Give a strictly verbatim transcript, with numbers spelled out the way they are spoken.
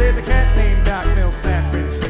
lived a cat named Doc Millsap, and his